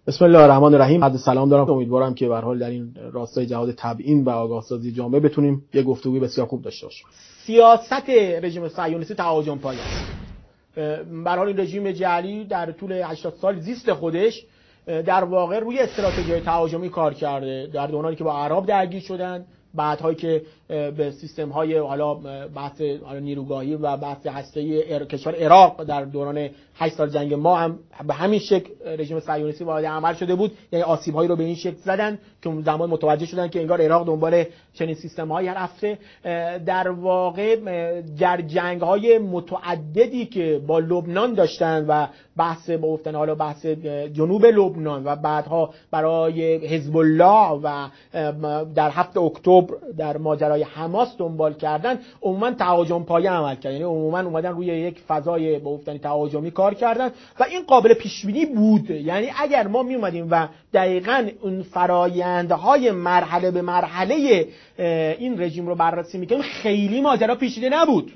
بسم الله الرحمن الرحیم. عرض سلام دارم. امیدوارم که به هر حال در این راستای جهاد تبیین و آگاهسازی جامعه بتونیم یه گفتگوی بسیار خوب داشته باشیم. سیاست رژیم صهیونیستی تهاجم پایه است. به هر حال این رژیم جعلی در طول 80 سال زیست خودش در واقع روی استراتژی تهاجمی کار کرده. در دورانی که با اعراب درگیر شدن، بعدهایی که به سیستم های حالا بحث نیروگاهی و بحث هسته‌ای کشور عراق در دوران 8 سال جنگ ما هم به همین شکل رژیم صهیونیستی وارد عمل شده بود، یعنی آسیب‌هایی رو به این شکل زدن که اون زمان متوجه شدن که انگار عراق دنبال چنین سیستم‌هایی رفته. در واقع در جنگ‌های متعددی که با لبنان داشتن و بحث با گفتن حالا بحث جنوب لبنان و بعدها برای حزب الله و در 7 اکتبر در ماجرای حماس دنبال کردن، عموما تهاجم پایه عمل کردن، یعنی عموما اومدن روی یک فضای با گفتن تهاجمی کار کردن و این قابل پیش بینی بود. یعنی اگر ما می اومدیم و دقیقاً اون فرآیندهای مرحله به مرحله این رژیم رو بررسی میکنیم، خیلی ماجرا پیچیده نبود.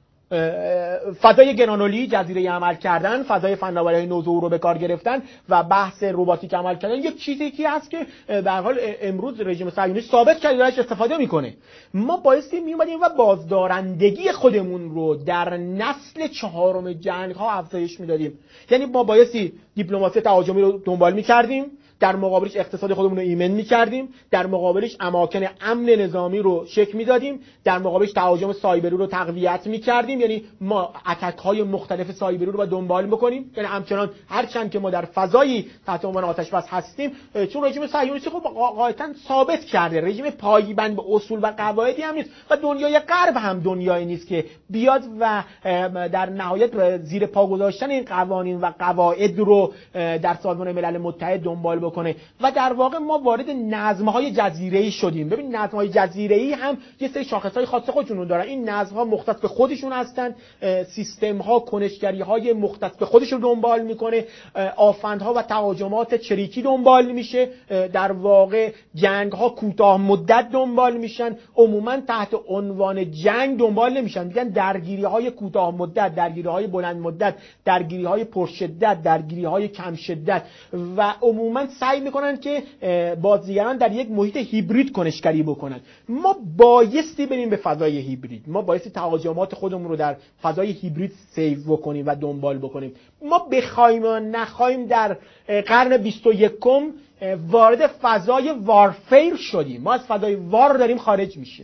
فضای گرانولی جزیره عمل کردن، فضای فناوری‌های نوظهور رو به کار گرفتن و بحث رباتیک عمل کردن یک چیزی که هست که به هر حال امروز رژیم صهیونیستی ثابت کرده دارش استفاده میکنه. ما بایستی میومدیم و بازدارندگی خودمون رو در نسل 4 جنگ‌ها افزایش میدادیم. یعنی ما بایستی دیپلماسی تهاجمی رو دنبال میکردیم، در مقابلش اقتصاد خودمون رو ایمن می‌کردیم، در مقابلش اماکن امن نظامی رو شکل می‌دادیم، در مقابلش تهاجم سایبری رو تقویت می‌کردیم. یعنی ما اتک‌های مختلف سایبری رو باید دنبال بکنیم. یعنی همچنان هرچند که ما در فضایی تحت عنوان آتش بس هستیم، چون رژیم صهیونیستی خب قاعدتاً ثابت کرده رژیم پایبند به اصول و قواعدی هم نیست و دنیای غرب هم دنیایی نیست که بیاد و در نهایت زیر پا گذاشتن این قوانین و قواعد رو در سازمان ملل متحد دنبال کنه. و در واقع ما وارد نظم‌های جزیره‌ای شدیم. ببین نظم‌های جزیره‌ای هم یه سری شاخص‌های خاص خودشون دارن. این نظم‌ها مختص به خودشون هستن، سیستم‌ها کنشگری‌های مختص به خودشون دنبال میکنه، آفندها و تهاجمات چریکی دنبال میشه، در واقع جنگ‌ها کوتاه مدت دنبال میشن، عموماً تحت عنوان جنگ دنبال نمیشن، میگن درگیری‌های کوتاه مدت، درگیری‌های بلند مدت، درگیری‌های پرشدت، درگیری‌های کم شدت و عموماً سعی میکنن که بازیگران در یک محیط هیبرید کنشگری بکنن. ما بایستی بریم به فضای هیبرید، ما بایستی تهاجمات خودمون رو در فضای هیبرید سیو بکنیم و دنبال بکنیم. ما بخوایم و نخوایم در قرن 21 وارد فضای وارفیر شدیم. ما از فضای وار داریم خارج میشه.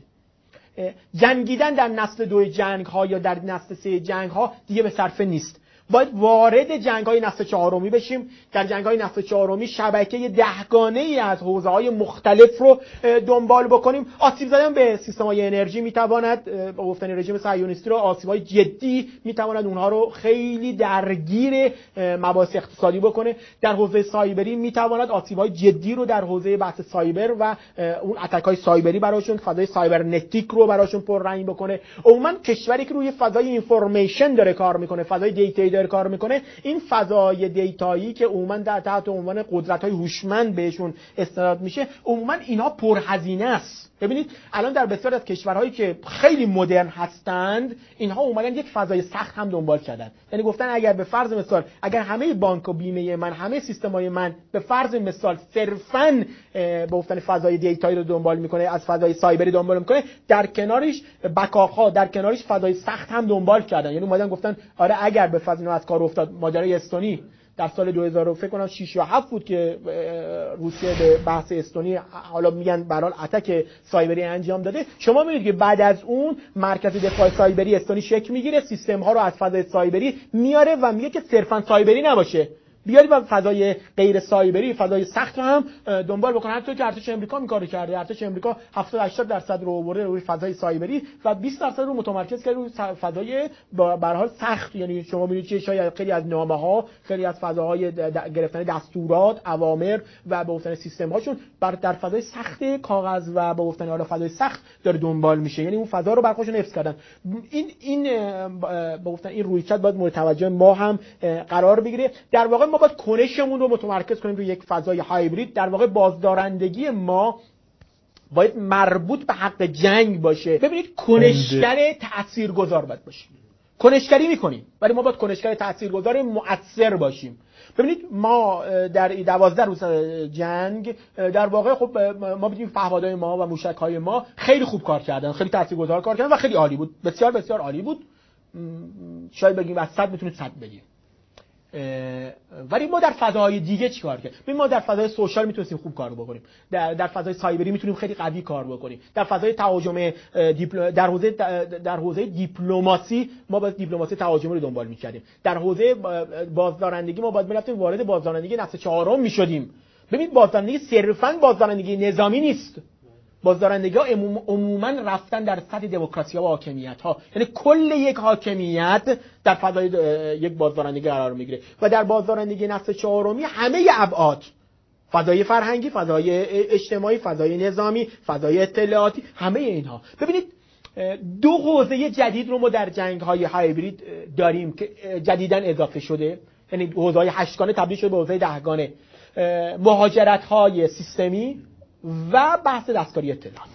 جنگیدن در نسل 2 جنگ ها یا در نسل 3 جنگ ها دیگه به صرفه نیست. باید وارد جنگ‌های نسل 4 بشیم. در جنگ‌های نسل 4 شبکه دهگانه‌ای از حوزه‌های مختلف رو دنبال بکنیم. آسیب زدن به سیستم‌های انرژی می‌تواند با گفتن رژیم صهیونیستی رو آسیب‌های جدی می‌تواند اونها رو خیلی درگیر مباحث اقتصادی بکنه. در حوزه سایبری می‌تواند آسیب‌های جدی رو در حوزه بحث سایبر و اون اتک‌های سایبری براشون، فضای سایبرنتیک رو براشون پررنگ بکنه. عموماً کشوری که روی فضای اینفورمیشن داره کار می‌کنه، فضای دیتا داره کار میکنه، این فضای دیتایی که عموما در تحت عنوان قدرت‌های هوشمند بهشون استناد میشه، عموما اینا پرهزینه است. ببینید الان در بسیار از کشورهایی که خیلی مدرن هستند، اینها اومدن یک فضای سخت هم دنبال کردن. یعنی گفتن اگر به فرض مثال اگر همه بانک و بیمه من، همه سیستم‌های من به فرض مثال صرفاً به گفتن فضای دیتایی رو دنبال میکنه، از فضای سایبری دنبال میکنه، در کنارش بکاپ‌ها، در کنارش فضای سخت هم دنبال کردن. یعنی اومدن گفتن آره اگر به فرض از کار افتاد، ماجرای استونی در سال 2000 فکر کنم 6 یا 7 بود که روسیه به بحث استونی حالا میگن به هر حال اتک سایبری انجام داده. شما میبینید که بعد از اون مرکز دفاع سایبری استونی شکل میگیره، سیستم ها رو از فضای سایبری میاره و میگه که صرفا سایبری نباشه، بیارید و فضای غیر سایبری، فضای سخت رو هم دنبال بکنه. حتی که ارتش آمریکا این کارو کرده. ارتش آمریکا 70-80% رو آورده روی فضای سایبری و 20% رو متمرکز کرده روی فضای به هر حال سخت. یعنی شما می‌بینید که شاید خیلی از نامه‌ها، خیلی از فضاهای گرفتن دستورات، اوامر و به گفتن سیستم‌هاشون در فضای سخت کاغذ و به گفتن حالا فضای سخت داره دنبال میشه. یعنی اون فضا رو بر خودشون حفظ کردن. این به گفتن این رویکرد باید مورد توجه ما هم قرار بگیره. در واقع ما باید کنشمون رو متمرکز کنیم روی یک فضای هایبرید. در واقع بازدارندگی ما باید مربوط به حق جنگ باشه. ببینید کنشگر تاثیرگذار باید باشه. کنشگری میکنیم، ولی ما باید کنشگر تاثیرگذار مؤثر باشیم. ببینید ما در 12 روز جنگ در واقع خب ما بدیم پهپادهای ما و موشک‌های ما خیلی خوب کار کردن، خیلی تاثیرگذار کار کردن و خیلی عالی بود، بسیار بسیار عالی بود. شاید بگیم از 100 میتونید 100 بگیم. ولی ما در فضاهای دیگه چیکار کردیم؟ ببین ما در فضای سوشال میتونیم خوب کار بکنیم، در فضای سایبری میتونیم خیلی قوی کار بکنیم، در فضای تهاجم در حوزه دیپلماسی ما باید دیپلماسی تهاجمی رو دنبال میکردیم، در حوزه بازدارندگی ما باید میرفتیم وارد بازدارندگی نسل چهارم میشدیم. ببین بازدارندگی صرفاً بازدارندگی نظامی نیست، بازدارندگی ها عموماً رفتن در سطح دموکراسی ها و حاکمیت ها، یعنی کل یک حاکمیت در فضای یک بازدارندگی قرار میگیره و در بازدارندگی نسل چهارمی همه ابعاد، فضای فرهنگی، فضای اجتماعی، فضای نظامی، فضای اطلاعاتی، همه اینها. ببینید دو حوزه جدید رو ما در جنگ های هایبرید داریم که جدیداً اضافه شده، یعنی حوزه های 8 گانه تبدیل شده به حوزه 10 گانه، مهاجرت های سیستمی و بحث دستکاری اطلاعات.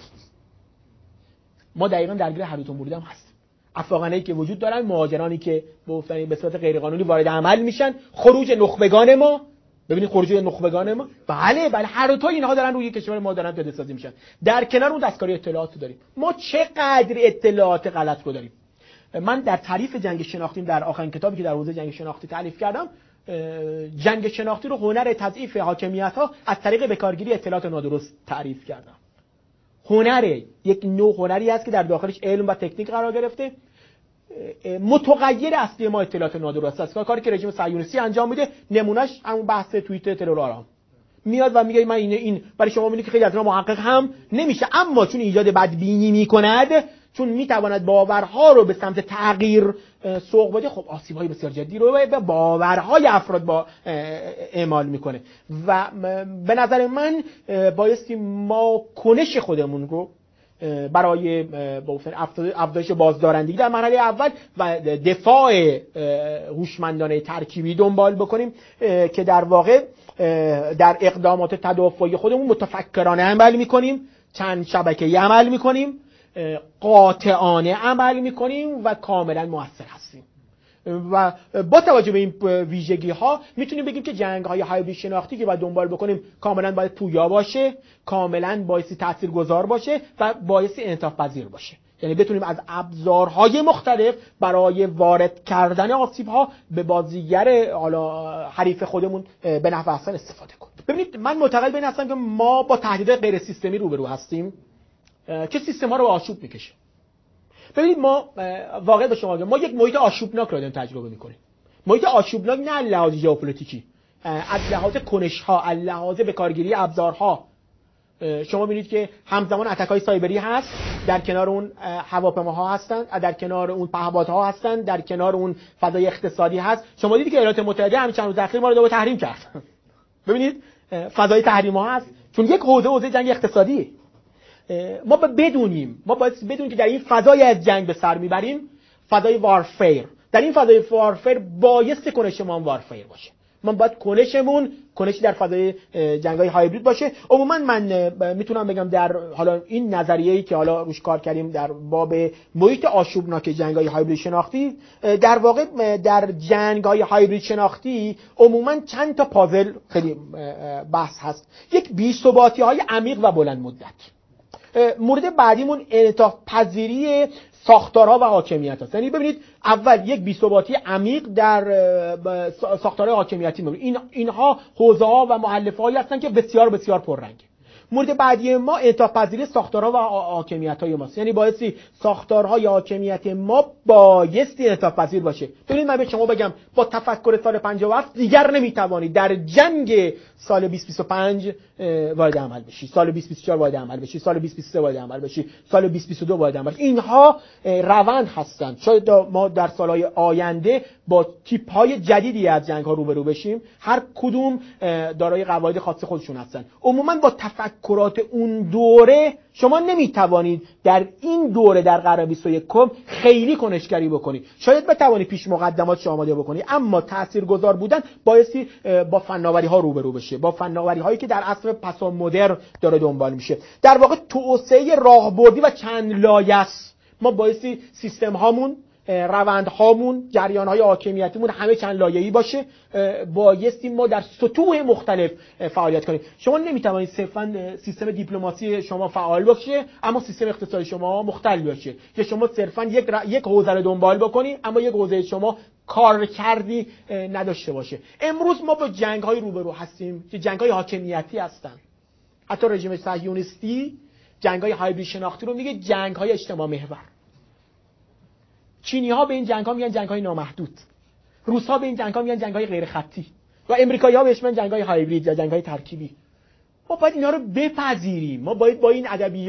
ما دقیقاً درگیر هر دو تا مورد هم هستیم. افغانایی که وجود دارن، مهاجرانی که به صورت غیر قانونی وارد عمل میشن، خروج نخبگان ما. ببینید خروج نخبگان ما، بله هر دو تا اینها دارن روی کشور ما دارن پیاده سازی میشن. در کنار اون دستکاری اطلاعات داریم. ما چقدر اطلاعات غلط رو داریم. من در تعریف جنگ شناختی در آخرین کتابی که در حوزه جنگ شناختی تالیف کردم، جنگ شناختی رو هنر تضعیف حاکمیت‌ها از طریق بکارگیری اطلاعات نادرست تعریف کردم. یک نوع هنری است که در داخلش علم و تکنیک قرار گرفته. متغیر اصلی ما اطلاعات نادرست است. کاری که رژیم صهیونیستی انجام میده، نمونهش همون بحث توییت ترورآرام میاد و میگه من این برای شما میگه که خیلی از اینا محقق هم نمیشه، اما چون ایجاد بدبینی میکند، چون میتواند باورها رو به سمت تغییر سوق بده، خب آسیب‌های بسیار جدی رو به باورهای افراد با اعمال میکنه و به نظر من بایستی ما کنش خودمون رو برای افزایش بازدارندگی در مرحله اول و دفاع هوشمندانه ترکیبی دنبال بکنیم که در واقع در اقدامات تدافعی خودمون متفکرانه عمل میکنیم، چند شبکه‌ای عمل میکنیم، قاطعانه عمل میکنیم و کاملا مؤثر هستیم. و با توجه به این ویژگی ها میتونیم بگیم که جنگ های هایبرید شناختی که باید دنبال بکنیم کاملا باید پویا باشه، کاملا بایستی تاثیرگذار باشه و بایستی انعطاف پذیر باشه. یعنی بتونیم از ابزارهای مختلف برای وارد کردن آسیب ها به بازیگر حریف خودمون به نفع احسن استفاده کنیم. ببینید من معتقد به این هستم که ما با تهدیدات غیر سیستمی روبرو هستیم که سیستم ها رو آشوب میکشه. ببینید ما واقعا به شما میگم ما یک محیط آشوبناک رو داریم تجربه میکنیم. محیط آشوبناک نه از لحاظ ژئوپلیتیکی، از لحاظ کنش ها، از لحاظ به کارگیری ابزارها. شما ببینید که همزمان اتک‌های سایبری هست، در کنار اون هواپیماها هستن، در کنار اون پهپادها هستن، در کنار اون فضای اقتصادی هست. شما دیدید که ایالات متحده همین چند روز اخیر ما رو تحریم کرد. ببینید فضای تحریم‌ها هست چون یک حوزه جنگ اقتصادیه. ما بدونیم که در این فضای از جنگ به سر میبریم، فضای وارفیر. در این فضای وارفیر بایستی کنش ما وارفیر باشه. من باید کنشی در فضای جنگ‌های هایبرید باشه. عموما من میتونم بگم در حالا این نظریه‌ای که حالا روش کار کردیم در باب محیط آشوبناک جنگ‌های هایبرید شناختی، در واقع در جنگ‌های هایبرید شناختی عموما چند تا پازل خیلی بحث هست. یک بی‌ثباتی‌های عمیق و بلند مدت. مورد بعدیمون انعطاف پذیری ساختارها و حاکمیت هست. یعنی ببینید اول یک بی‌ثباتی عمیق در ساختارهای حاکمیتی می‌بینید. اینها حوزه‌ها و مؤلفه‌هایی هستن که بسیار بسیار پررنگه. مورد بعدی ما انعطاف پذیری ساختارها و حاکمیت‌های ماست. یعنی بایستی ساختارهای حاکمیت ما بایستی انعطاف پذیر باشه. ببینید من به شما بگم با تفکر سال 57 دیگر نمیتوانید در جنگ سال 2025 وارد عمل بشی، سال 2024 وارد عمل بشی، سال 2023 وارد عمل بشی، سال 2022 وارد عمل بشی. اینها روند هستند. شاید ما در سالهای آینده با تیپ‌های جدیدی از جنگ‌ها روبرو بشیم، هر کدوم دارای قواعد خاص خودشون هستن. عموما با تفکرات اون دوره شما نمیتوانید در این دوره در قرن 21 خیلی کنشگری بکنید. شاید بتوانید پیش مقدمات آماده بکنید، اما تاثیرگذار بودن بایستی با فناوری‌ها روبرو بشه، با فناوری‌هایی که در عصر پسا مدرن داره دنبال میشه. در واقع توسعه راهبردی و چند لایه است. ما بایستی سیستم هامون روندهامون، جریان‌های حاکمیتیمون همه چند لایه‌ای باشه. بایستی ما در سطوح مختلف فعالیت کنیم. شما نمیتوانید صرفاً سیستم دیپلماسی شما فعال باشه اما سیستم اقتصادی شما مختل باشه، یا شما صرفاً یک حوزه رو دنبال بکنید اما یک حوزه شما کار کردی نداشته باشه. امروز ما با جنگ‌های روبرو هستیم که جنگ‌های حاکمیتی هستن. حتی رژیم صهیونیستی جنگ‌های هایبرید شناختی رو میگه جنگ‌های اجتماع محور. چینی‌ها به این جنگ‌ها میگن جنگ‌های نامحدود. روس‌ها به این جنگ‌ها میگن جنگ‌های غیر خطی و آمریکایی‌ها بهش میگن جنگ‌های هایبرید یا جنگ‌های ترکیبی. ما باید اینا رو بپذیریم. ما باید با این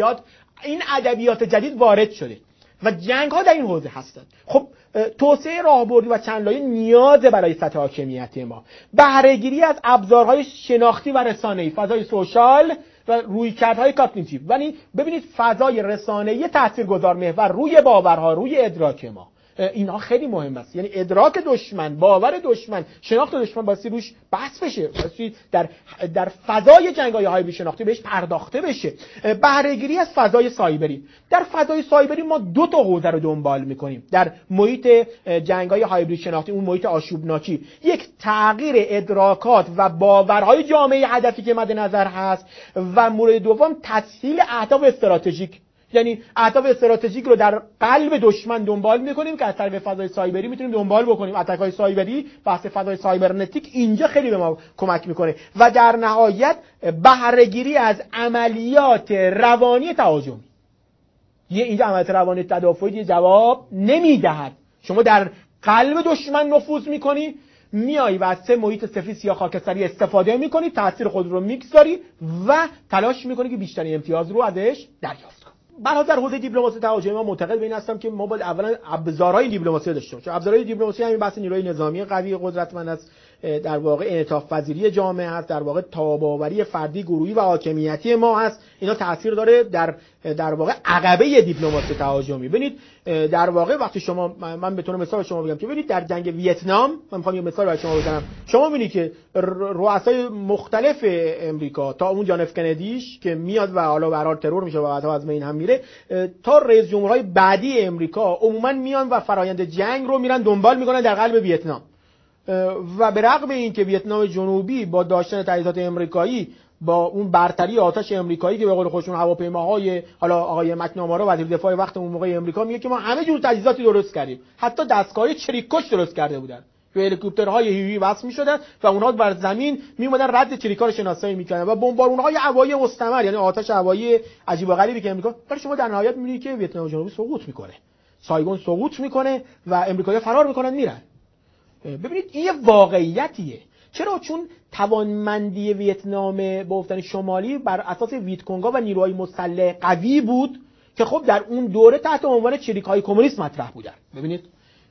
ادبیات جدید وارد شده و جنگ‌ها در این حوزه هستند. خب توسعه راهبردی و چند لایه نیازه برای سطح حاکمیتی ما. بهره‌گیری از ابزارهای شناختی و رسانه‌ای، فضای سوشال و رویکردهای کاگنیتیو. ولی ببینید فضای رسانه‌ای تاثیرگذار محور روی باورها، روی ادراک ما، اینها خیلی مهم است. یعنی ادراک دشمن، باور دشمن، شناخت دشمن باید روش بحث بشه، باید در فضای جنگ‌های هایبرید شناختی بهش پرداخته بشه. بهره‌گیری از فضای سایبری. در فضای سایبری ما دو تا حوزه رو دنبال می‌کنیم. در محیط جنگ‌های هایبرید شناختی، اون محیط آشوبناکی، یک تغییر ادراکات و باورهای جامعه هدفی که مد نظر هست و مورد دوم تسهیل اهداف استراتژیک. یعنی اهداف استراتژیک رو در قلب دشمن دنبال می‌کنیم که از طریق فضای سایبری می‌تونیم دنبال بکنیم. اتک‌های سایبری، بحث فضای سایبرنتیک اینجا خیلی به ما کمک می‌کنه و در نهایت بهره‌گیری از عملیات روانی تهاجمی. اینجا عملیات روانی تدافعی جواب نمی‌دهد. شما در قلب دشمن نفوذ می‌کنی، میای و از سه محیط سفید یا خاکستری استفاده می‌کنی، تأثیر خود رو می‌گذاری و تلاش می‌کنی که بیشترین امتیاز رو ازش دریافت کنی. من در حوزه دیپلماسی تهاجمی ما معتقد به این هستم که ما باید اولا ابزارهای دیپلماسی داشته باشیم. ابزارهای دیپلماسی همین بحث نیروی نظامی قوی قدرتمند است، در واقع انعطاف پذیری جامعه هست، در واقع تاب‌آوری فردی، گروهی و حاکمیتی ما هست. اینا تاثیر داره در واقع عقبه دیپلماسی تهاجمی. ببینید در واقع وقتی شما، من به طور مثال شما بگم که ببینید در جنگ ویتنام، من می‌خوام یه مثال برای شما بزنم. شما می‌بینید که رؤسای مختلف امریکا تا اون جان اف کندیش که میاد و حالا به هر حال ترور میشه و بعدا از بین هم میره، تا رئیس جمهورهای بعدی امریکا عموما میان و فرآیند جنگ رو میرن دنبال میکنن در قلب ویتنام و به رغم اینکه ویتنام جنوبی با داشتن تجهیزات امریکایی، با اون برتری آتش امریکایی که به قول خودشون هواپیماهای، حالا آقای مکنامارا وزیر دفاع وقت اون موقع امریکا میگه که ما همه جور تجهیزاتی درست کردیم، حتی دستگاه چریک‌کش درست کرده بودن، به هلیکوپترهای هیوی وصل می‌شدن و اونها بر زمین میومدن رد چریک‌ها رو شناسایی می‌کردن و بمبارون‌های هوایی مستمر، یعنی آتش هوایی عجیب و غریبی که امریکا، ولی شما در نهایت می‌بینید که ویتنام جنوبی سقوط می‌کنه، سایگون سقوط می‌کنه و امریکایی‌ها فرار می‌کنن میرن. ببینید این یه واقعیتیه. چرا؟ چون توانمندی ویتنام با گفتن شمالی بر اساس ویتکونگا و نیروهای مسلح قوی بود که خب در اون دوره تحت عنوان چریک‌های کمونیست مطرح بودن. ببینید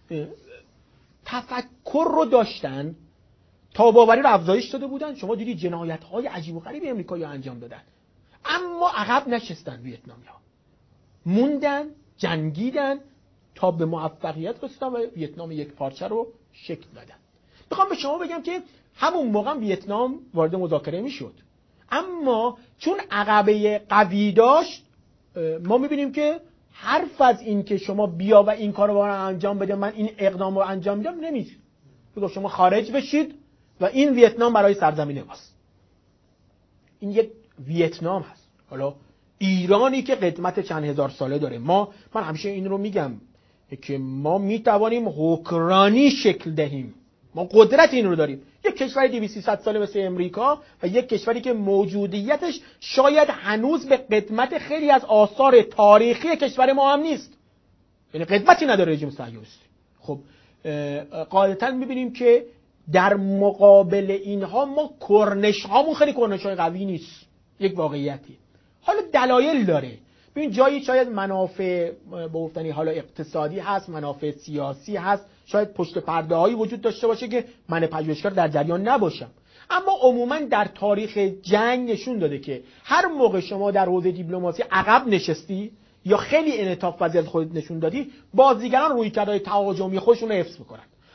تفکر رو داشتن، تاب‌آوری رو افزایش داده بودن. شما دیدید جنایت‌های عجیب و غریبی امریکایی‌ها انجام دادن، اما عقب نشستن. ویتنامی‌ها موندن، جنگیدن تا به موفقیت رسیدن و ویتنام یک پارچه رو شکل دادن. میخوام به شما بگم که همون موقع ویتنام وارد مذاکره میشد، اما چون عقبه قوی داشت، ما میبینیم که حرف از این که شما بیا و این کارو با من انجام بده، من این اقدام رو انجام میدم، نمیشه. بگو شما خارج بشید و این ویتنام برای سرزمین ماست. این یک ویتنام هست. حالا ایرانی که قدمت چند هزار ساله داره، من همیشه این رو میگم که ما میتوانیم حکرانی شکل دهیم، ما قدرت این رو داریم. یک کشوری 200-300 ساله مثل امریکا و یک کشوری که موجودیتش شاید هنوز به قدمت خیلی از آثار تاریخی کشور ما هم نیست، یعنی قدمتی نداره رژیم صهیونیستی. خب غالبا میبینیم که در مقابل اینها ما کرنش هامون خیلی کرنش‌های قوی نیست. یک واقعیتی. حالا دلایل داره. ببین جایی شاید منافع گفتنی حالا اقتصادی هست، منافع سیاسی هست، شاید پشت پرده‌هایی وجود داشته باشه که من پژوهشگر در جریان نباشم، اما عموما در تاریخ جنگ نشون داده که هر موقع شما در حوزه دیپلماسی عقب نشستی یا خیلی انعطاف پذیر خودت نشون دادی، بازیگران رویکردهای تهاجمی خودشون رو حفظ می‌کنن.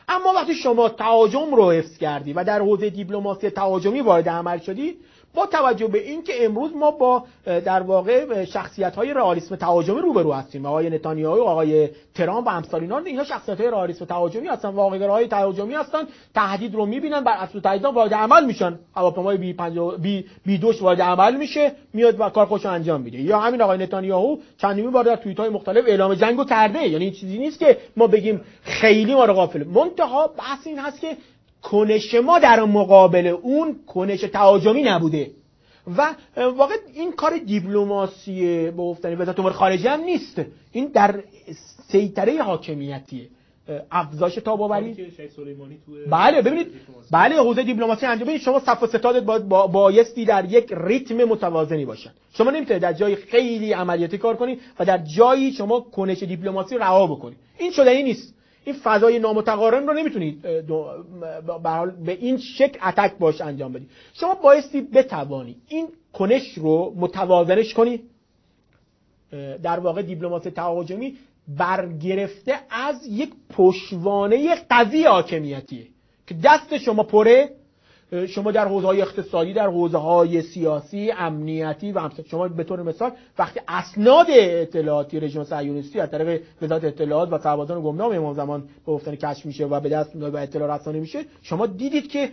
اما وقتی شما تهاجم رو حفظ کردی و در حوزه دیپلماسی تهاجمی وارد عمل شدی، با توجه به اینکه امروز ما با در واقع شخصیت‌های رئالیسم تهاجمی روبرو هستیم، آقای نتانیاهو، آقای ترامپ و امثال اینا شخصیت‌های رئالیسم تهاجمی هستن، واقع‌گراهای تهاجمی هستن، تهدید رو می‌بینن، بر اساس تهدیدها وارد عمل میشن. هواپیمای B-2 وارد عمل میشه، میاد و کار خودش انجام میده. یا همین آقای نتانیاهو چندین بار در توییت‌های مختلف اعلام جنگو کرده. یعنی این چیزی نیست که ما بگیم خیلی ما رو غافل. منتها بحث این هست که کنش ما در مقابل اون کنش تهاجمی نبوده و واقعا این کار دیپلماسی به گفتن وزارت امور خارجه هم نیست، این در سیطره حاکمیتیه، افزایش تاباوری. بله ببینید، بله حوزه دیپلماسی انجام بدید. شما صف و ستادت بایستی در یک ریتم متوازنی باشن. شما نمیتونید در جای خیلی عملیاتی کار کنید و در جایی شما کنش دیپلماسی رها بکنید. این شدنی نیست. این فضای نامتقارن رو نمیتونید به این شکل اتک باش انجام بدید. شما بایستی بتوانید این کنش رو متوازنش کنید. در واقع دیپلماسی تهاجمی برگرفته از یک پشتوانه قوی حاکمیتیه که دست شما پره. شما در حوزه‌های اقتصادی، در حوزه‌های سیاسی، امنیتی و همچنین شما به طور مثال وقتی اسناد اطلاعاتی رژیم صهیونیستی از طریق وزارت اطلاعات و سربازان گمنام امام زمان به گفتن کشف میشه و به دست میاد و اطلاع رسانی میشه، شما دیدید که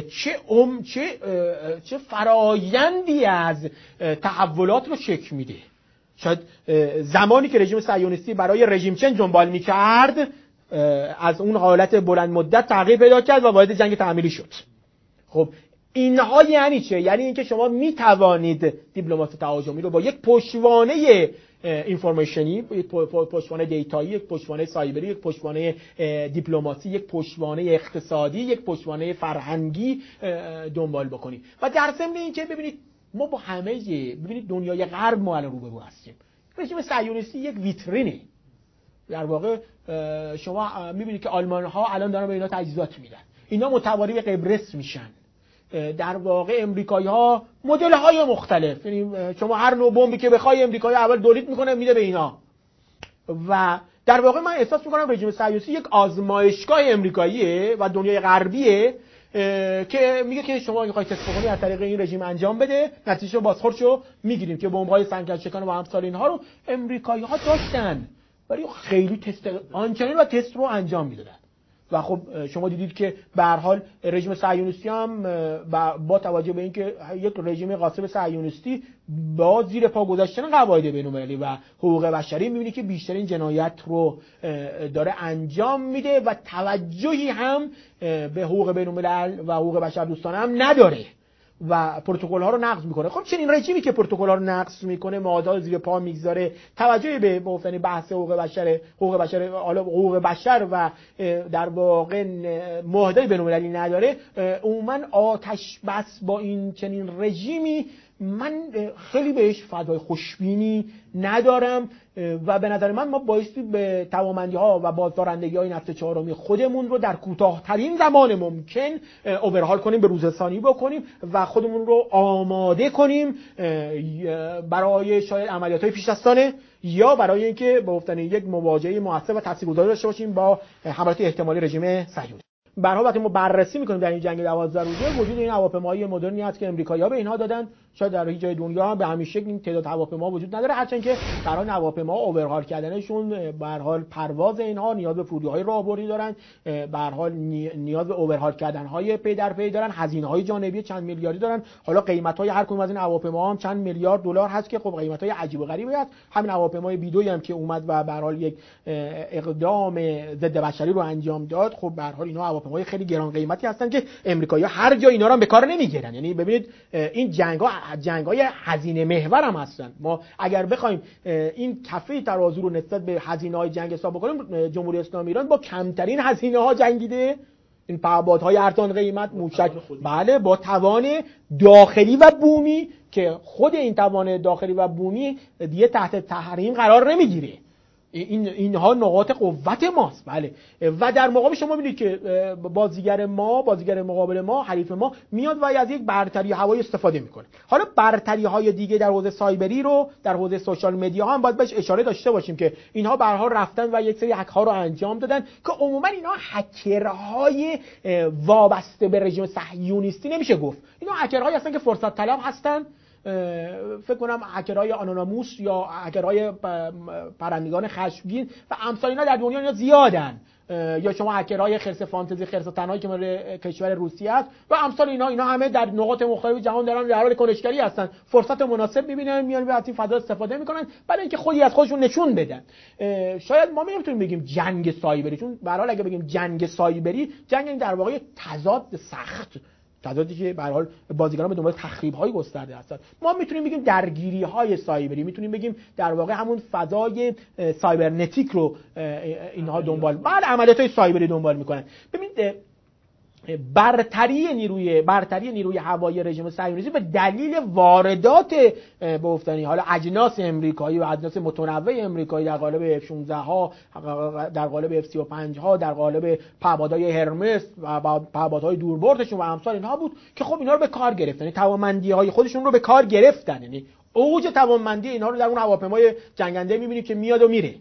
چه فرایندی از تحولات رو شکل میده. شاید زمانی که رژیم صهیونیستی برای رژیم چنج دنبال میکرد، از اون حالت بلند مدت تغییر پیدا کرد و وارد جنگ تعمیری شد. خب اینها یعنی چه؟ یعنی اینکه شما می توانید دیپلماسی تهاجمی رو با یک پشتوانه اینفورمیشنی، یک پشتوانه دیتایی، یک پشتوانه سایبری، یک پشتوانه دیپلماسی، یک پشتوانه اقتصادی، یک پشتوانه فرهنگی دنبال بکنید. و در ضمن اینکه ببینید ما با ببینید دنیای غرب ما الان روبرو هستیم. رژیم صهیونیستی یک ویترینه. در واقع شما می‌بینید که آلمان‌ها الان دارن به اینا تجهیزات میدن. اینا متواری به قبرس میشن. در واقع امریکایی‌ها مدل‌های مختلف، یعنی شما هر نوع بمبی که بخوای امریکایی اول تولید میکنه میده به اینا. و در واقع من احساس میکنم رژیم صهیونیستی یک آزمایشگاه امریکاییه و دنیای غربیه که میگه که شما میخوای تست بکنی از طریق این رژیم انجام بده، نتیجه بازخوردشو میگیریم. که بمب‌های سنگکشکان و امثال اینها رو امریکایی‌ها داشتن ولی خیلی تست آنچنین و تست رو انجام میدادن. و خب شما دیدید که به هر حال رژیم صهیونیستی هم با توجه به اینکه یک رژیم غاصب صهیونیستی با زیر پا گذاشتن قواعد بین‌المللی و حقوق بشری می‌بینی که بیشترین جنایت رو داره انجام میده و توجهی هم به حقوق بین‌الملل و حقوق بشر دوستانه هم نداره و پروتکل‌ها رو نقض میکنه. خب چنین رژیمی که پروتکل‌ها رو نقض میکنه، معادلات زیر پا میگذاره، توجهی به گفتن بحث حقوق بشر و در واقع معاهدات بین‌المللی نداره، عموما آتش بس با این چنین رژیمی من خیلی بهش فضای خوشبینی ندارم و به نظر من ما بایستی به توانمندی‌ها و بازدارندگی‌های نسل چهارمی خودمون رو در کوتاه‌ترین زمان ممکن اوورهال کنیم، به روزرسانی بکنیم و خودمون رو آماده کنیم برای شاید عملیات‌های پیش‌دستانه یا برای اینکه به گفتن یک مواجهه موثر و تاثیرگذار داشته باشیم با حملات احتمالی رژیم صهیونی. به هر حال وقتی ما بررسی می‌کنیم در این جنگ 12 روزه، وجود این هواپیماهای مدرنی هست که امریکایی‌ها به اینها دادن. شاید در هیچ جای دنیا به همین شکل این تعداد هواپیما وجود نداره، هرچند که برای هواپیما اوورهال کردنشون به هر حال پرواز اینها نیاز به فرودگاه‌های راهبردی دارن، به هر حال نیاز به اوورهال کردن‌های پی در پی دارن، هزینه‌های جانبی چند میلیاردی دارن. حالا قیمت‌های هر کدوم از این هواپیماها هم چند میلیارد دلار هست که خب قیمت‌های عجیب و غریبی هست. همین هواپیمای B-2 هم که اومد و به هر حال یک اقدام ضد بشری رو انجام داد، خب به هر حال اینا هواپیماهای خیلی گران قیمتی هستن که امریکایی‌ها هر جا اینا رو به کار نمیگیرن. یعنی ببینید این جنگ‌های هزینه محور هم هستن. ما اگر بخوایم این کفه ترازو رو نسبت به هزینه‌های جنگ حساب بکنیم، جمهوری اسلامی ایران با کمترین هزینه‌ها جنگیده. این پهپادهای ارزان قیمت موشک، بله، با توان داخلی و بومی که خود این توان داخلی و بومی دیگه تحت تحریم قرار نمیگیره. اینها نقاط قوت ماست. بله. و در مقابل شما می‌بینید که بازیگر مقابل ما، حریف ما میاد و از یک برتری هوایی استفاده میکنه. حالا برتری‌های دیگه در حوزه سایبری رو در حوزه سوشال مدیا هم باید بهش اشاره داشته باشیم که اینها به هر حال رفتن و یک سری هک‌ها رو انجام دادن که عموما اینها هکرهای وابسته به رژیم صهیونیستی نمیشه گفت. اینا هکرهایی هستن که فرصت طلب هستن. فکر کنم هکرهای آنونیموس یا هکرهای پرندگان خشمگین و امثال اینا در دنیا زیادن، یا شما هکرهای خرس فانتزی، خرس تنهایی که مال کشور روسیه است و امثال اینا همه در نقاط مختلف جهان دارن در حال کنشگری هستن. فرصت مناسب می‌بینن میان از این فضا استفاده می‌کنن برای اینکه خودی از خودشون نشون بدن. شاید ما نمیتونیم بگیم جنگ سایبری، چون به هر حال اگه بگیم جنگ سایبری، جنگ این در واقع تضاد سخت، تضادی که به هر حال بازیگران به دنبال تخریب‌های گسترده هستند. ما میتونیم بگیم درگیری‌های سایبری، میتونیم بگیم در واقع همون فضای سایبرنتیک رو اینها دنبال، بعد عملیات‌های سایبری دنبال میکنن. ببینید برتری نیروی هوایی رژیم صهیونیستی به دلیل واردات به گفتنی حالا اجناس امریکایی و اجناس متنوع امریکایی در قالب F-16 ها، در قالب F-35 ها، در قالب پهپادهای هرمس و پهپادهای دوربردشون و امثال اینها بود که خب اینا رو به کار گرفتن، یعنی توانمندی‌های خودشون رو به کار گرفتن. یعنی اوج توانمندی اینها رو در اون هواپیمای جنگنده می‌بینید که میاد و میره،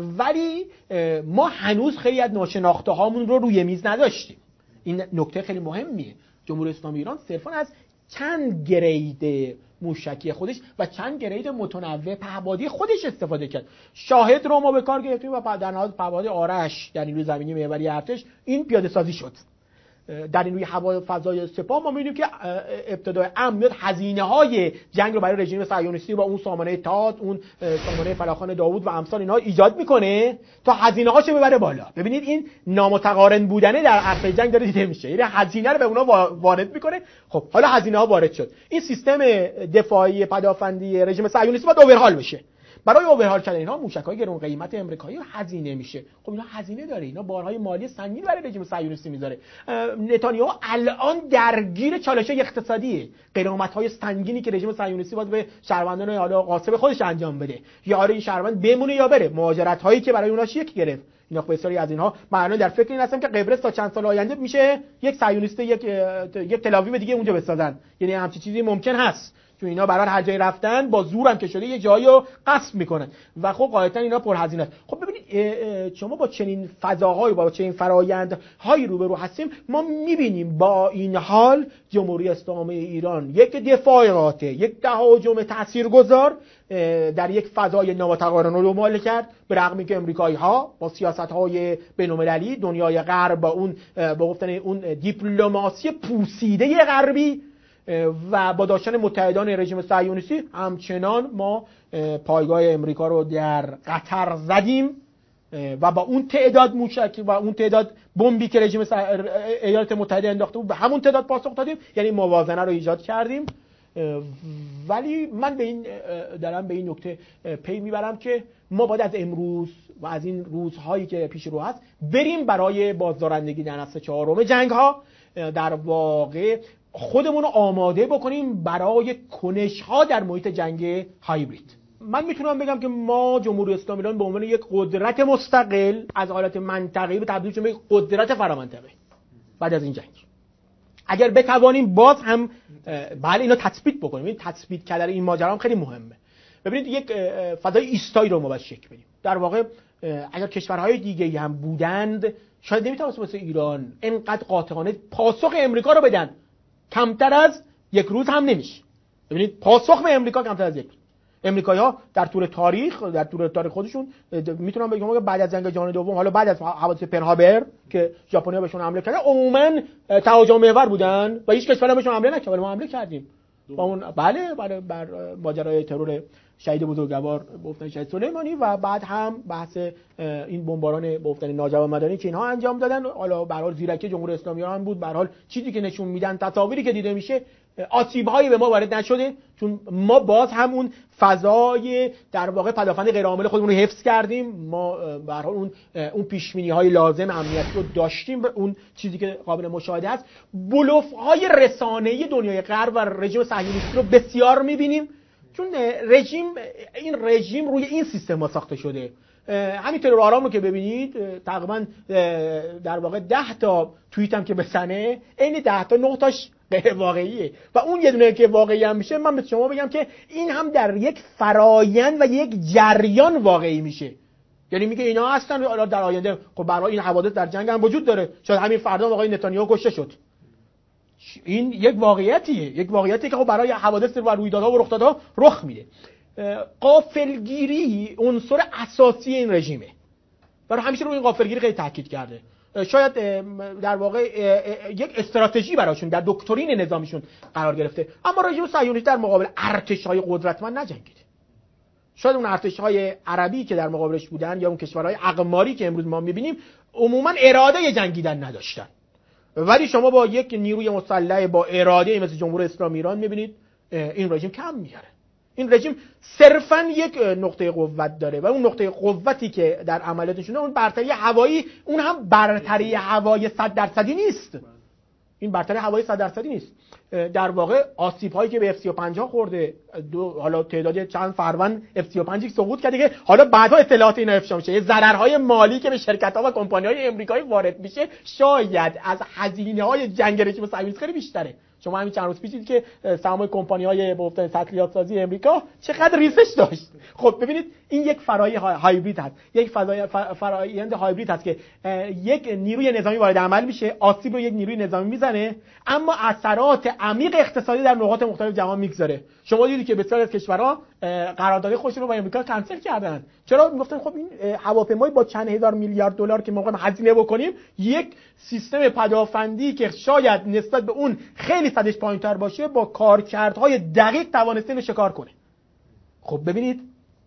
ولی ما هنوز خیلی از ناشناخته‌هامون رو روی میز نداشتیم. این نکته خیلی مهمیه. جمهوری اسلامی ایران صرفاً از چند گرید موشکی خودش و چند گرید متنوع پهپادی خودش استفاده کرد. شاهد رو ما به کار گرفتیم و در نهایت پهپاد آرش در نیروی زمینی محوری ارتش این پیاده سازی شد. در نیروی هوا فضای سپاه ما می‌بینیم که ابتدای امر میاد هزینه‌های جنگ رو برای رژیم صهیونیستی با اون سامانه تات، اون سامانه فلاخان داوود و امثال اینها ایجاد میکنه تا هزینه‌هاشو ببره بالا. ببینید این نامتقارن بودنه در عرصه جنگ داره دیده میشه، یعنی هزینه رو به اونها وارد میکنه. خب حالا هزینه‌ها وارد شد، این سیستم دفاعی پدافندی رژیم صهیونیستی باید اوورهال بشه. برای اوورهال کردن اینها موشک‌های گران قیمت آمریکایی هزینه میشه. خب اینا هزینه داره، اینا بارهای مالی سنگین برای رژیم صهیونیستی میذاره. نتانیاهو الان درگیر چالش‌های اقتصادیه، غرامت‌های سنگینی که رژیم صهیونیستی باید به شهروندان حالا قاسب خودش انجام بده، یا آره این شهروند بمونه یا بره، مهاجرت‌هایی که برای اونها شکل گرفت. اینا بسیاری از اینها من در فکر این هستم که قبرس تا چند سال آینده میشه یک صهیونیست یک تل‌آویو دیگه اونجا بسازن، یعنی همچین چیزی ممکن هست، چون اینا برای هر جایی رفتن با زورم که شده یه جایی رو غصب میکنن و خب قاعدتا اینا پرهزینه است. خب ببینید شما با چنین فضاهایی، با چنین فرآیندهایی روبرو هستیم. ما میبینیم با این حال جمهوری اسلامی ایران یک دفاع قاطع، یک تهاجم تاثیرگذار در یک فضای نامتقارن رو دنبال کرد، به رغم اینکه امریکایی‌ها با سیاست‌های بین‌المللی دنیای غرب با اون به گفتن اون دیپلماسی پوسیده غربی و با داشتن متحدان رژیم صهیونیستی همچنان ما پایگاه امریکا رو در قطر زدیم و با اون تعداد موشکی و اون تعداد بمبی که رژیم ایالات متحده انداخته بود به همون تعداد پاسخ دادیم، یعنی موازنه رو ایجاد کردیم. ولی من به این نکته پی میبرم که ما باید از امروز و از این روزهایی که پیش رو هست بریم برای بازدارندگی در نسل چهارم جنگ ها، در واقع خودمون رو آماده بکنیم برای کنش‌ها در محیط جنگ هایبرید. من میتونم بگم که ما جمهوری اسلامی ایران به عنوان یک قدرت مستقل از حالت منطقه‌ای به تبدیل شیم به قدرت فرامنطقه‌ای بعد از این جنگ. اگر بتوانیم باز هم بله اینو تثبیت بکنیم، این تثبیت کردن این ماجرا هم خیلی مهمه. ببینید یک فضای ایستایی رو ما باید شکل بدیم. در واقع اگر کشورهای دیگه‌ای هم بودند شاید نمیتونست مثل ایران اینقدر قاطعانه پاسخ امریکا رو بدن. کمتر از یک روز هم نمیشه. ببینید پاسخ به امریکا کمتر از یک روز. امریکایی‌ها در طول تاریخ خودشون میتونم بگم که بعد از جنگ جهانی دوم، حالا بعد از حوادث پرل هاربر که ژاپنیا بهشون حمله کردن، عموما تهاجم محور بودن و هیچ کشوری بهشون حمله نکرد، ما حمله کردیم. با اون بله بر ماجرای ترور شهید بزرگوار گفتن شهید سلیمانی و بعد هم بحث این بمباران گفتن ناجوانمردانه که اینها انجام دادن، حالا به هر حال زیرکی جمهوری اسلامی ایران بود. به هر حال چیزی که نشون میدن، تصاویری که دیده میشه، آسیب‌هایی به ما وارد نشده، چون ما باز هم اون فضای در واقع پدافند غیرعامل خودمون رو حفظ کردیم. ما به هر حال اون پیش‌بینی‌های لازم امنیتی رو داشتیم. به اون چیزی که قابل مشاهده است، بلوف‌های رسانه‌ای دنیای غرب و رژیم صهیونیستی رو بسیار می‌بینیم، چون این رژیم روی این سیستم ساخته شده همین ترور آرام رو که ببینید تقریبا در واقع 10 تا توییت هم که بزنه این 10 تا 9 تاش غیر واقعیه و اون یه دونه که واقعی هم میشه من به شما بگم که این هم در یک فرایند و یک جریان واقعی میشه. یعنی میگه اینا هستن در آینده خب برای این حوادث در جنگ هم وجود داره، شاید همین فردا آقای نتانیاهو کشته شد. این یک واقعیتی که خب برای حوادث و رویدادها و رخدادها رخ میده. غافلگیری عنصر اساسی این رژیمه. برای همیشه روی این غافلگیری خیلی تاکید کرده. شاید در واقع یک استراتژی براشون در دکترین نظامیشون قرار گرفته، اما رژیم صهیونیستی در مقابل ارتش‌های قدرتمند نجنگید. شاید اون ارتش‌های عربی که در مقابلش بودن یا اون کشورهای اقماری که امروز ما می‌بینیم عموماً اراده جنگیدن نداشتن، ولی شما با یک نیروی مسلح با اراده مثل جمهوری اسلامی ایران می‌بینید این رژیم کم میاره. این رژیم صرفاً یک نقطه قوت داره و اون نقطه قوتی که در عملیاتشونه اون برتری هوایی، اون هم برتری هوایی 100% نیست. این برتری هوایی 100% نیست. در واقع آسیب‌هایی که به F-35 خورده، حالا تعدادی چند فروند F-35 سقوط کرده که حالا بعدا اطلاعات اینا افشا میشه، ضررهای مالی که به شرکت‌ها و کمپانی‌های آمریکایی وارد میشه شاید از هزینه‌های جنگ رژیم صهیونیستی خیلی بیشتره. شما همین چند روز پیش دیدید که سهام کمپانی‌های به گفته تسلیحات سازی امریکا چقدر ریزش داشت. خب ببینید این یک فرآیند هایبرید هست، یک فرآیند هایبرید هست که یک نیروی نظامی وارد عمل میشه، آسیب رو یک نیروی نظامی میزنه، اما اثرات عمیق اقتصادی در نقاط مختلف جهان میگذاره. شما دیدید که بسیاری از کشورها قرارداد خودشون رو با امریکا کنسل کردن. چرا؟ میگفتن خب این هواپیمایی با چند هزار میلیارد دلار که موقع هزینه بکنیم یک سیستم پدافندی که شاید نسبت به اون خیلی صدش پایین‌تر باشه با کارکردهای دقیق توانسته اینو شکار کنه. خب ببینید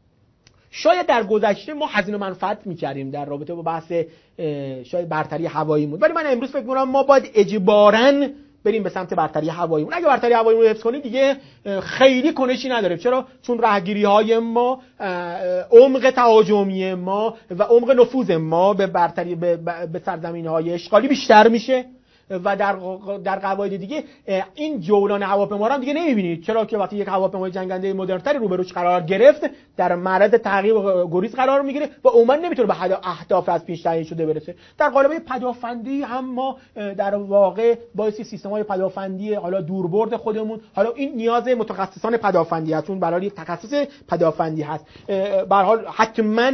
شاید در گذشته ما هزینه و منفعت می‌کردیم در رابطه با بحث شاید برتری هواییمون، ولی من امروز فکر می‌کنم ما باید اجباراً بریم به سمت برتری هواییمون. اگه برتری هواییمون رو حفظ کنیم دیگه خیلی کنشی نداره. چرا؟ چون راهگیری‌های ما، عمق تهاجمی ما و عمق نفوذ ما به برتری به سرزمین‌های اشغالی بیشتر میشه و در قواعد دیگه این جولان هواپیما رو دیگه نمی‌بینید. چرا که وقتی یک هواپیمای جنگنده مدرن‌تر روبروش قرار گرفت در معرض تعقیب و گریز قرار میگیره و عموما نمیتونه به اهداف از پیش تعیین شده برسه. در قالب پدافندی هم ما در واقع با سیستم‌های پدافندی حالا دوربرد خودمون، حالا این نیاز متخصصان پدافندی هست، چون برای یک تخصص پدافندی هست. به هر حال حتما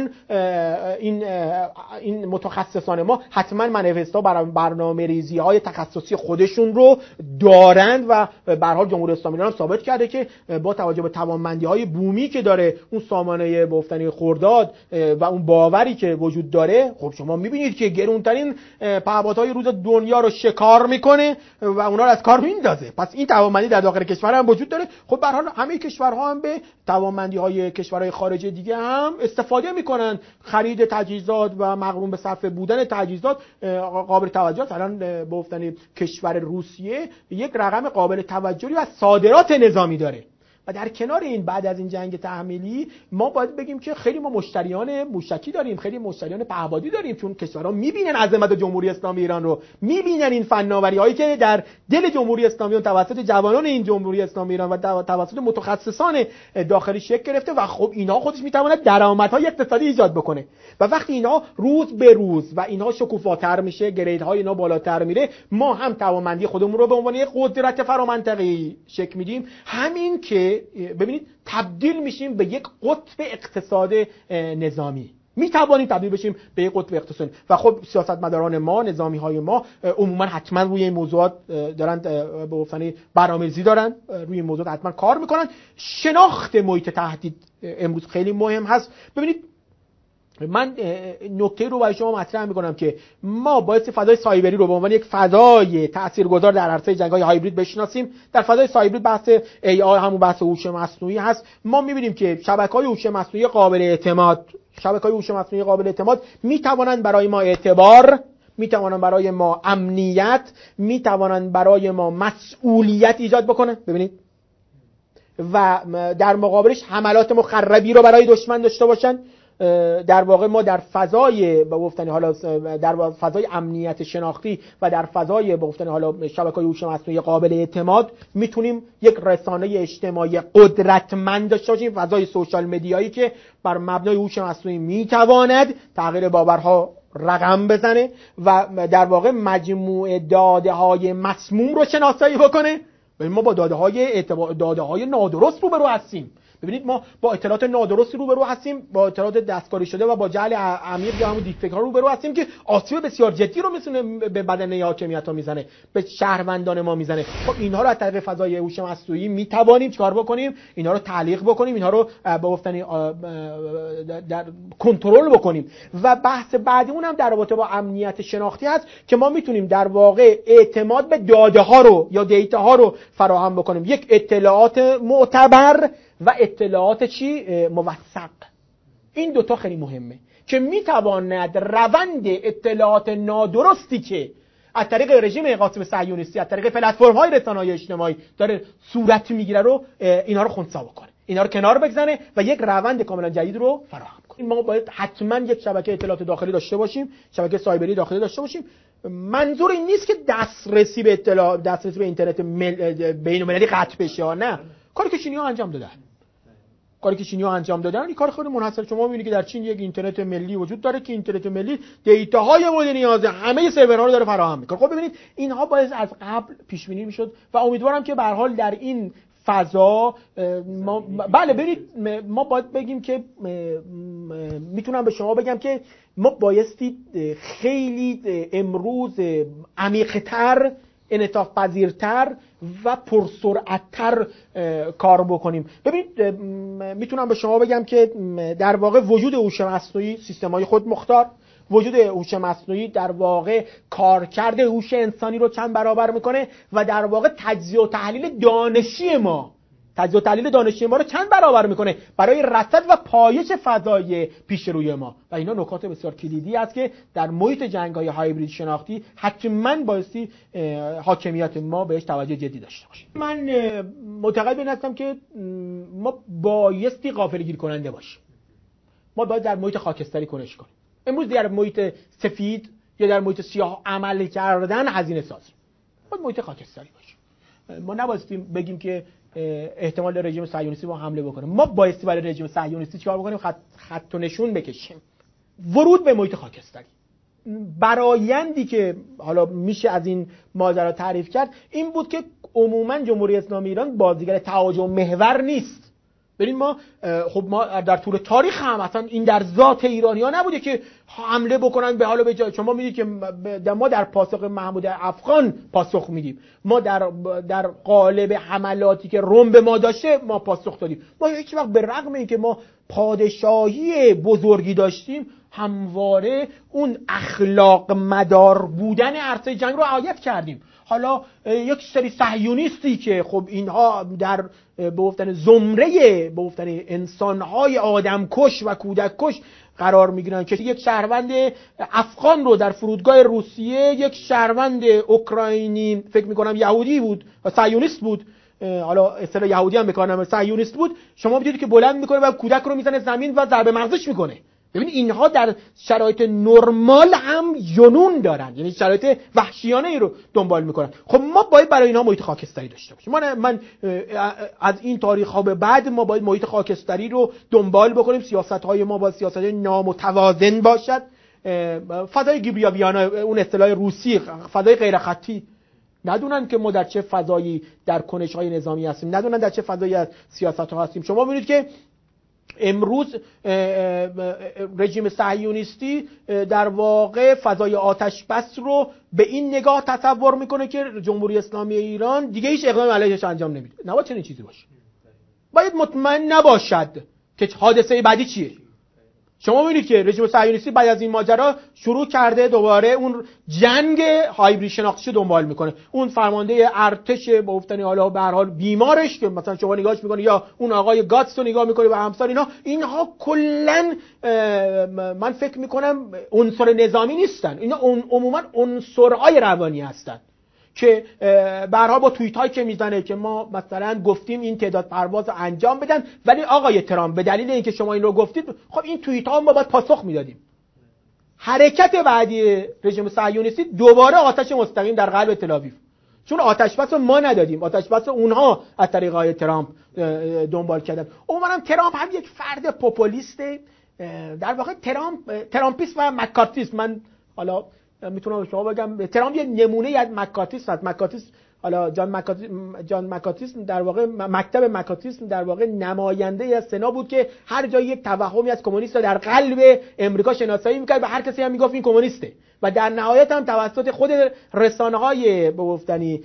این متخصصان ما حتما منیفستا برنامه‌ریزی‌های تخصصی خودشون رو دارند و به هر حال جمهوری اسلامی ایران ثابت کرده که با توجه به توانمندی‌های بومی که داره، اون سامانه گفتنی خرداد و اون باوری که وجود داره، خب شما می‌بینید که گرونترین پهپادهای روز دنیا رو شکار میکنه و اونا رو از کار میندازه. پس این توانمندی در داخل کشور هم وجود داره. خب به هر حال همه کشورها هم به توانمندی‌های کشورهای خارجی دیگه هم استفاده میکنن. خرید تجهیزات و مغروم به صرفه بودن تجهیزات قابل توجه است. الان گفتن کشور روسیه یک رقم قابل توجهی از صادرات نظامی داره و در کنار این بعد از این جنگ تحمیلی ما باید بگیم که خیلی ما مشتریان موشکی داریم، خیلی مشتریان پهپادی داریم، چون کشورها میبینن عظمت جمهوری اسلامی ایران رو، میبینن این فناوری‌هایی که در دل جمهوری اسلامی توسط جوانان این جمهوری اسلامی ایران و توسط متخصصان داخلی شکل گرفته و خب اینا خودش میتواند درآمدهای اقتصادی ایجاد بکنه و وقتی اینا روز به روز و اینها شکوفاتر میشه، گریدهای اینا بالاتر میره، ما هم توانمندی خودمون رو به عنوان یک قدرت فرامنطقه‌ای شکل میدیم. همین که ببینید تبدیل میشیم به یک قطب اقتصاد نظامی، میتوانیم تبدیل بشیم به یک قطب اقتصادی و خب سیاستمداران ما، نظامی های ما عموما حتما روی این موضوعات دارن به گفتن برنامه‌ریزی دارن، روی این موضوعات حتما کار میکنن. شناخت محیط تهدید امروز خیلی مهم هست. ببینید من نکته رو برای شما مطرح میکنم که ما باید فضای سایبری رو به عنوان یک فضای تاثیرگذار در عرصه جنگ‌های هایبرید بشناسیم. در فضای سایبری بحث AI همون بحث هوش مصنوعی هست. ما میبینیم که شبکه‌های هوش مصنوعی قابل اعتماد میتوانند برای ما اعتبار، میتوانند برای ما امنیت، میتوانند برای ما مسئولیت ایجاد بکنن. ببینید و در مقابلش حملات مخربی رو برای دشمن داشته باشن در واقع ما در فضای با گفتن حالا در فضای امنیت شناختی و در فضای با گفتن حالا شبکه‌های هوش مصنوعی قابل اعتماد میتونیم یک رسانه اجتماعی قدرتمند داشته باشیم، فضای سوشال مدیایی که بر مبنای هوش مصنوعی میتواند تغییر باورها رقم بزنه و در واقع مجموعه داده‌های مسموم رو شناسایی بکنه. ما با داده‌های نادرست روبرو هستیم. ببینید ما با اطلاعات نادرستی روبرو هستیم، با اطلاعات دستکاری شده و با جعل عمیق یا همون دیپفیک ها روبرو هستیم که آسیب بسیار جدی رو میتونه به بدن حاکمیت ها میزنه، به شهروندان ما میزنه. خب اینها رو از طریق فضای هوش مصنوعی میتوانیم چیکار بکنیم؟ اینها رو تعلیق بکنیم، اینها رو با گفتن در کنترل بکنیم. و بحث بعدی اون هم در رابطه با امنیت شناختی هست که ما میتونیم در واقع اعتماد به داده ها رو یا دیتا ها رو فراهم بکنیم، یک اطلاعات معتبر و اطلاعات موثق. این دوتا خیلی مهمه که میتواند روند اطلاعات نادرستی که از طریق رژیم قاسم صهیونیستی از طریق پلتفرم‌های رسانه‌های اجتماعی داره صورت میگیره رو اینا رو خنثی بکنه، اینا رو کنار بگذاره و یک روند کاملا جدید رو فراهم کنه. ما باید حتما یک شبکه اطلاعات داخلی داشته باشیم، شبکه سایبری داخلی داشته باشیم. منظور این نیست که دسترسی به اطلاع، دسترسی به اینترنت بین‌المللی قطع بشه، نه. کاری که چینی‌ها انجام دادن این کار خیلی منحصر. شما می‌بینید که در چین یک اینترنت ملی وجود داره که اینترنت ملی دیتاهای مورد نیاز همه سرورها رو داره فراهم می‌کنه. خب ببینید اینها باید از قبل پیش بینی می‌شد و امیدوارم که به هر حال در این فضا ما باید بگیم که میتونم به شما بگم که ما بایستی خیلی امروز عمیق‌تر، انعطاف پذیرتر و پرسرعت‌تر کار بکنیم. ببینید میتونم به شما بگم که در واقع وجود هوش مصنوعی، سیستم‌های خودمختار، وجود هوش مصنوعی در واقع کارکرد هوش انسانی رو چند برابر میکنه و در واقع تجزیه و تحلیل دانشی ما رو چند برابر میکنه برای رصد و پایش فضای پیش روی ما. و اینا نکات بسیار کلیدی است که در محیط جنگ‌های هایبرید شناختی حتما بایستی حاکمیت ما بهش توجه جدی داشته باشه. من معتقد هستم که ما بایستی غافلگیر کننده باشیم. ما باید در محیط خاکستری کنش کنیم. امروز در محیط سفید یا در محیط سیاه عمل کردن هزینه ساز. باید محیط خاکستری باشیم. ما نبایستیم بگیم که احتمال رژیم صهیونیستی ما حمله بکنه. ما بایستی برای رژیم صهیونیستی چیکار بکنیم؟ خط و نشون بکشیم. ورود به محیط خاکستری. برایندی که حالا میشه از این ماجرا تعریف کرد این بود که عموما جمهوری اسلامی ایران بازیگر تهاجم محور نیست. ببین ما در طول تاریخ هم اصلا این در ذات ایرانی‌ها نبوده که حمله بکنن به حالا به جای. شما می‌دید که ما در پاسخ محمود افغان پاسخ میدیم، ما در قالب حملاتی که روم به ما داشته ما پاسخ دادیم. ما هیچ وقت به رغم اینکه ما پادشاهی بزرگی داشتیم همواره اون اخلاق مدار بودن عرصه جنگ رو رعایت کردیم. حالا یک سری صهیونیستی که خب اینها در به گفتن زمره به گفتن انسان‌های آدمکش و کودککش قرار میگیرن که یک شهروند افغان رو در فرودگاه روسیه یک شهروند اوکراینی فکر میکنم یهودی بود و صهیونیست بود، حالا اصطلاح یهودی هم بکنم صهیونیست بود، شما میدونید که بلند میکنه و کودک رو میزنه زمین و ضربه مغزش میکنه. ببین اینها در شرایط نرمال هم جنون دارن، یعنی شرایط وحشیانه ای رو دنبال میکنن. خب ما باید برای اینها محیط خاکستری داشته باشیم. من از این تاریخ ها به بعد ما باید محیط خاکستری رو دنبال بکنیم. سیاست های ما باید سیاست نامتوازن باشد. فضای گیبریاویانه، اون اصطلاح روسی، فضای غیر خطی، ندونن که ما در چه فضایی در کنش های نظامی هستیم، ندونن در چه فضایی از سیاست ها هستیم. شما ببینید که امروز رژیم صهیونیستی در واقع فضای آتش بس رو به این نگاه تصور میکنه که جمهوری اسلامی ایران دیگه هیچ اقدامی علیهش انجام نمیده. نباید چنین چیزی باشه. باید مطمئن نباشد که حادثه بعدی چیه. شما می‌بینید که رژیم صهیونیستی بعد از این ماجرا شروع کرده دوباره اون جنگ هایبرید شناختیشو دنبال میکنه. اون فرمانده ارتش با گفتن حالا به هر حال بیمارش که مثلا شما نگاهش میکنه یا اون آقای گاتس رو نگاه میکنه و همسر اینها کلا من فکر میکنم عنصر نظامی نیستن. اینا عموما عنصرهای روانی هستن که برها با توییت هایی که میزنه که ما مثلا گفتیم این تعداد پرواز انجام بدن، ولی آقای ترامپ به دلیل اینکه شما این رو گفتید خب این توییت ها ما باید پاسخ میدادیم. حرکت بعدی رژیم صهیونیستی دوباره آتش مستقیم در قلب تل‌آویو، چون آتش بس ما ندادیم، آتش بس اونها از طریق آقای ترامپ دنبال کردن. عموما ترامپ هم یک فرد پوپولیسته، در واقع ترامپیست و مکارتیست. من حالا میتونم به شما بگم ترامپ یه نمونه از مکارتیست هست. مکارتیست حالا جان مکارتیسم در واقع مکتب مکارتیسم در واقع نماینده از سنا بود که هر جایی یک توهمی از کمونیست در قلب امریکا شناسایی میکرد و هر کسی هم میگفت این کمونیسته و در نهایت هم توسط خود رسانه‌های به گفتنی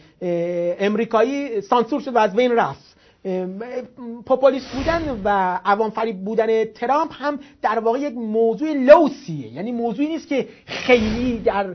امریکایی سانسور شد و از بین رفت. پوپولیست بودن و عوام فریب بودن ترامپ هم در واقع یک موضوع لوسیه، یعنی موضوعی نیست که خیلی در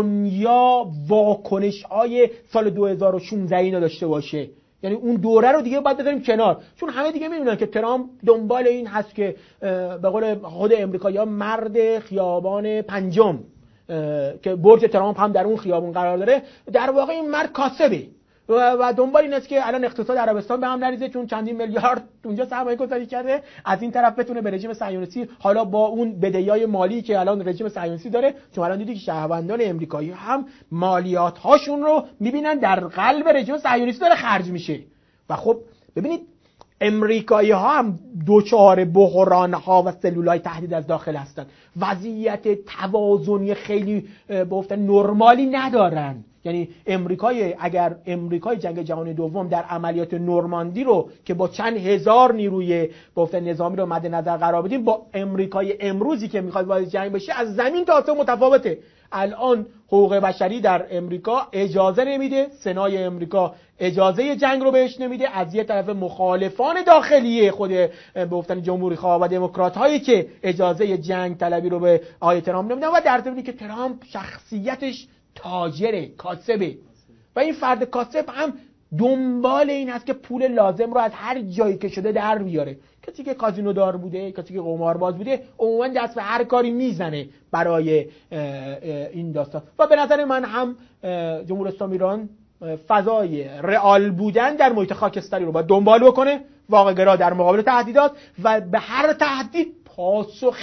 دنیا واکنش‌های سال 2016 اینا داشته باشه. یعنی اون دوره رو دیگه باید بذاریم کنار، چون همه دیگه می‌دونن که ترامپ دنبال این هست که به قول خود امریکایی‌ها مرد خیابان پنجم که برج ترامپ هم در اون خیابون قرار داره، در واقع این مرد کاسبه و دنبال این است که الان اقتصاد عربستان به هم نریزه، چون چندین میلیارد اونجا سرمایه‌گذاری کرده، از این طرف بتونه به رژیم صهیونیستی حالا با اون بدهی‌های مالی که الان رژیم صهیونیستی داره، چون الان دیدی که شهروندان امریکایی هم مالیات‌هاشون رو می‌بینن در قلب رژیم صهیونیستی داره خرج میشه. و خب ببینید امریکایی‌ها هم دوچار بحران‌ها و سلولای تهدید از داخل هستن، وضعیت توازنی خیلی به گفتن نرمالی ندارن. یعنی اگر امریکای جنگ جهانی دوم در عملیات نورماندی رو که با چند هزار نیروی نظامی رو مد نظر قرار بدیم، با امریکای امروزی که میخواد وارد جنگ بشه از زمین تا آسمون متفاوته. الان حقوق بشری در امریکا اجازه نمیده، سنای امریکا اجازه جنگ رو بهش نمیده، از یه طرف مخالفان داخلی خود به گفتن جمهوری خواه و دموکرات هایی که اجازه جنگ طلبی رو به آقای ترامپ نمیدن، و در ضمنی که ترامپ شخصیتش تاجره، کاسبه و این فرد کاسب هم دنبال این هست که پول لازم رو از هر جایی که شده در بیاره. کسی که کازینو دار بوده، کسی که قمارباز بوده، عموما دست به هر کاری میزنه برای این داستان. و به نظر من هم جمهوری اسلامی ایران فضای رئال بودن در محیط خاکستری رو باید دنبال بکنه، واقع‌گرا در مقابل تهدیدات و به هر تهدید پاسخ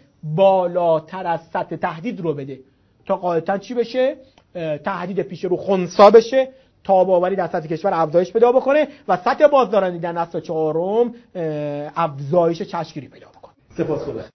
بالاتر از سطح تهدید رو بده تا قاعدتاً چی بشه؟ تهدید پیش رو خنثی بشه، تاب‌آوری در سطح کشور افزایش پیدا بکنه و سطح بازدارندگی در نسل چهارم افزایش چشمگیری پیدا بکنه. سپاسگزارم.